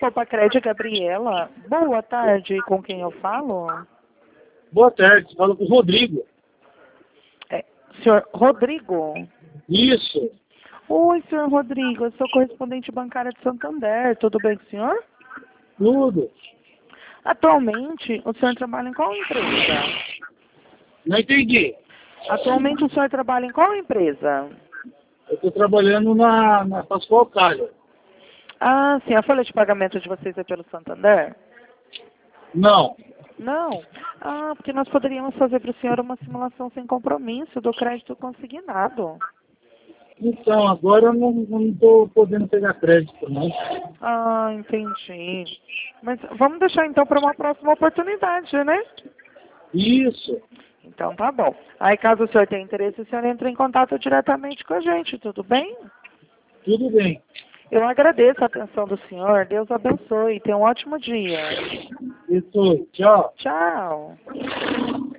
Poupa Crédito, Gabriela. Boa tarde, com quem eu falo? Boa tarde, falo com o Rodrigo. Senhor Rodrigo? Isso, Oi, senhor Rodrigo, eu sou correspondente bancária de Santander, tudo bem com o senhor? tudo. Atualmente, o senhor trabalha em qual empresa? Não entendi. Atualmente, o senhor trabalha em qual empresa? Eu estou trabalhando na Pascoal Calha. Ah, sim, a folha de pagamento de vocês é pelo Santander? Não. Não. Ah, porque nós poderíamos fazer para o senhor uma simulação sem compromisso do crédito consignado. Então, agora eu não estou podendo pegar crédito, não. Ah, entendi. Mas vamos deixar então para uma próxima oportunidade, né? Isso, Então tá bom. Aí caso o senhor tenha interesse, o senhor entra em contato diretamente com a gente, tudo bem? tudo bem. Eu agradeço a atenção do senhor, Deus abençoe, tenha um ótimo dia. Isso, tchau. Tchau.